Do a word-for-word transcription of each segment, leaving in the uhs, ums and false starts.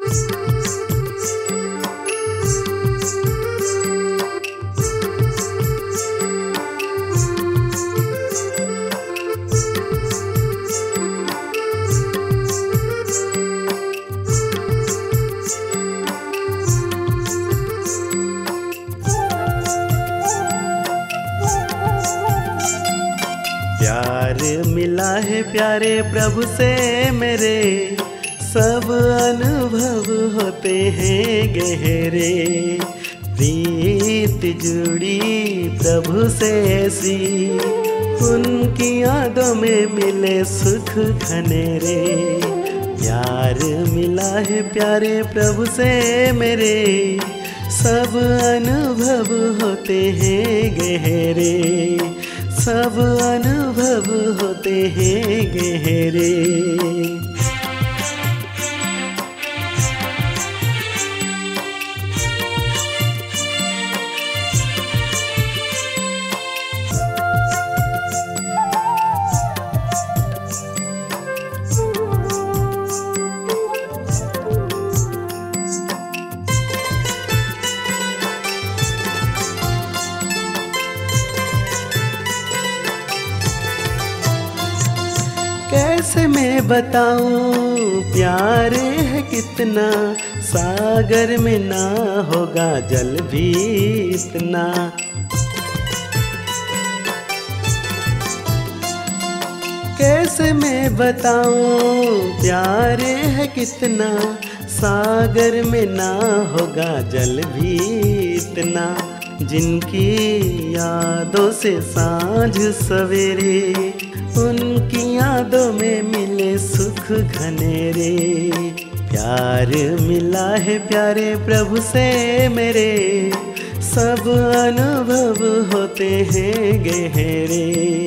प्यार मिला है प्यारे प्रभु से मेरे, सब अनुभव होते हैं गहरे। प्रीत जुड़ी प्रभु से ऐसी, उनकी यादों में मिले सुख घनेरे। प्यार मिला है प्यारे प्रभु से मेरे, सब अनुभव होते हैं गहरे, सब अनुभव होते हैं गहरे। कैसे मैं बताऊं प्यार है कितना, सागर में ना होगा जल भी इतना। कैसे मैं बताऊं प्यार है कितना, सागर में ना होगा जल भी इतना। जिनकी यादों से सांझ सवेरे, उनकी यादों में मिले सुख घनेरे। प्यार मिला है प्यारे प्रभु से मेरे, सब अनुभव होते हैं गहरे।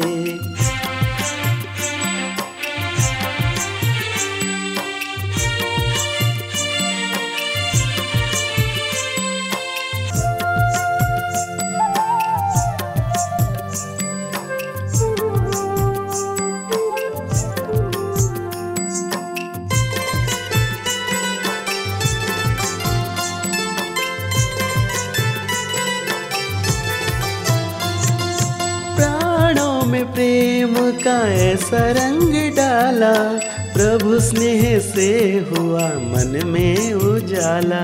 में प्रेम का ऐसा रंग डाला, प्रभु स्नेह से हुआ मन में उजाला।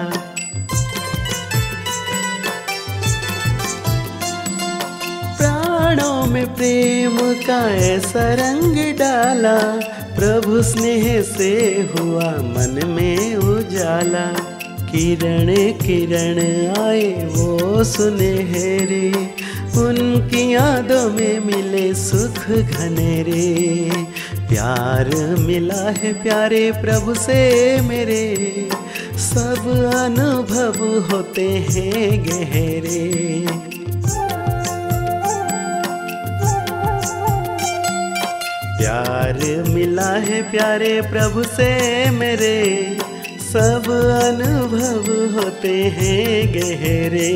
प्राणों में प्रेम का ऐसा रंग डाला, प्रभु स्नेह से हुआ मन में उजाला। किरण किरण आए वो सुनहरे, उनकी यादों में मिले सुख घनेरे। प्यार मिला है प्यारे प्रभु से मेरे, सब अनुभव होते हैं गहरे। प्यार मिला है प्यारे प्रभु से मेरे, सब अनुभव होते हैं गहरे।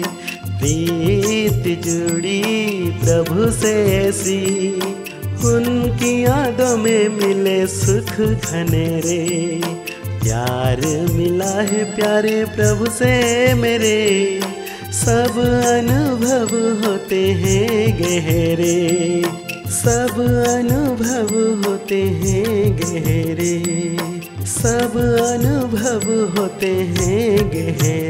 प्रीत जुड़ी प्रभु से ऐसी, उनकी यादों में मिले सुख घनेरे। प्यार मिला है प्यारे प्रभु से मेरे, सब अनुभव होते हैं गहरे, सब अनुभव होते हैं गहरे, सब अनुभव होते हैं गहरे।